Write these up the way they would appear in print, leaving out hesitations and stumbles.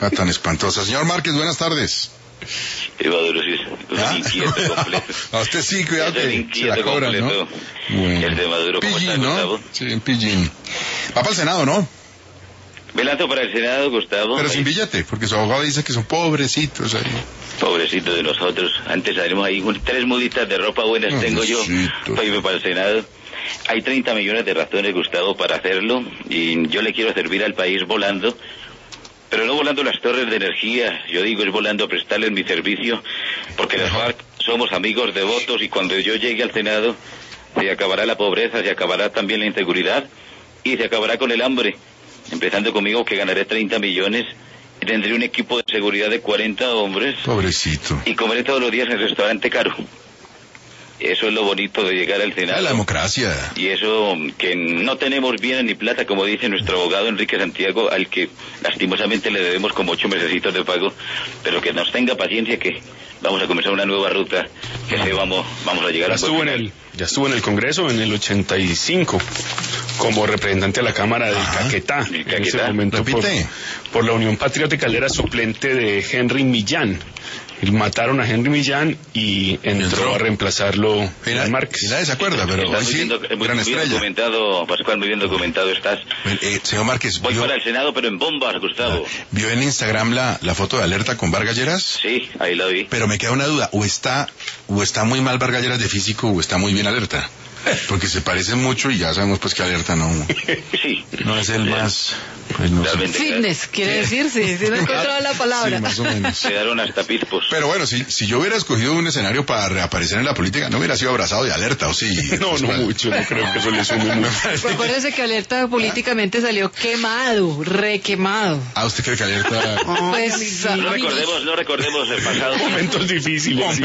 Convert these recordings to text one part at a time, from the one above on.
Ah, tan espantosa. Señor Márquez, buenas tardes. Maduro sí es inquieto completo. A usted sí, cuidado que se la cobran, ¿no? Bueno. El de Maduro, ¿cómo Pillín, está, ¿no? Gustavo? Sí, en Pillín. Va para el Senado, ¿no? Me lanzo para el Senado, Gustavo. Pero sin billete, porque su abogado dice que son pobrecitos ahí. Pobrecito de nosotros. Antes haremos ahí 3 muditas de ropa buenas tengo yo para irme para el Senado. Hay 30 millones de razones, Gustavo, para hacerlo, y yo le quiero servir al país volando, pero no volando las torres de energía, yo digo es volando a prestarles mi servicio, porque las FARC somos amigos devotos, y cuando yo llegue al Senado se acabará la pobreza, se acabará también la inseguridad y se acabará con el hambre. Empezando conmigo, que ganaré 30 millones, y tendré un equipo de seguridad de 40 hombres. Pobrecito. Y comeré todos los días en el restaurante caro. Eso es lo bonito de llegar al Senado. La democracia. Y eso, que no tenemos bien ni plata, como dice nuestro abogado Enrique Santiago, al que lastimosamente le debemos como 8 mesecitos de pago, pero que nos tenga paciencia, que vamos a comenzar una nueva ruta, que vamos a llegar a... Ya estuvo en el Congreso en el 85 como representante de la Cámara del Caquetá. En ese momento por la Unión Patriótica. Él era suplente de Henry Millán. Mataron a Henry Millán y entró a reemplazarlo Iván Márquez. Nadie se acuerda, pero hoy sí, gran estrella. Documentado, Pascual, muy bien documentado estás. Señor Márquez, voy para el Senado, pero en bombas, Gustavo. ¿Vio en Instagram la foto de Alerta con Vargas Lleras? Sí, ahí la vi. Pero me queda una duda, o está muy mal Vargas Lleras de físico, o está muy bien Alerta. Porque se parecen mucho y ya sabemos pues que Alerta no es el más... Pues no sé. Fitness, quiere decir, sí no he encontrado la palabra. Sí, más o menos. Quedaron hasta pispos. Pero bueno, si yo hubiera escogido un escenario para reaparecer en la política, no hubiera sido abrazado de Alerta, ¿o sí? No mucho, no creo que eso le sume mucho. Pues acuérdese que Alerta políticamente salió quemado, requemado. Ah, ¿usted cree que Alerta...? Pues... No recordemos el pasado. Momentos difíciles.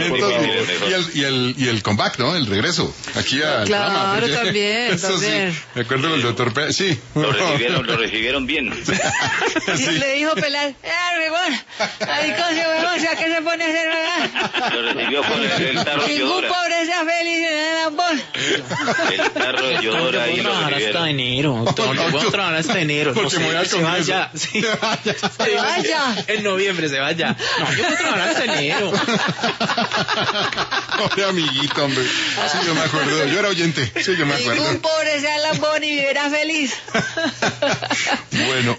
Y el comeback, ¿no? El regreso. Aquí al programa. Claro, también. Sí. Me acuerdo del doctor Pérez, sí. Lo recibieron bien. Sí. Le dijo Pelar, huevón, ahí coge huevón, ¿a qué se pone a hacer huevón? Lo recibió con el tarro de Ningún pobre sea feliz en el ambón. El tarro de Yodora ahí lo recibieron. Hasta enero, voy a trabajar hasta enero. Porque no sé, me voy al se vaya. Sí. Se vaya. En noviembre se vaya. No, yo voy a trabajar hasta enero. Pobre amiguito, hombre. Sí, yo me acuerdo. Yo era oyente. Sí, yo me acuerdo. Ningún pobre sea el ambón y vivirá feliz. Bueno,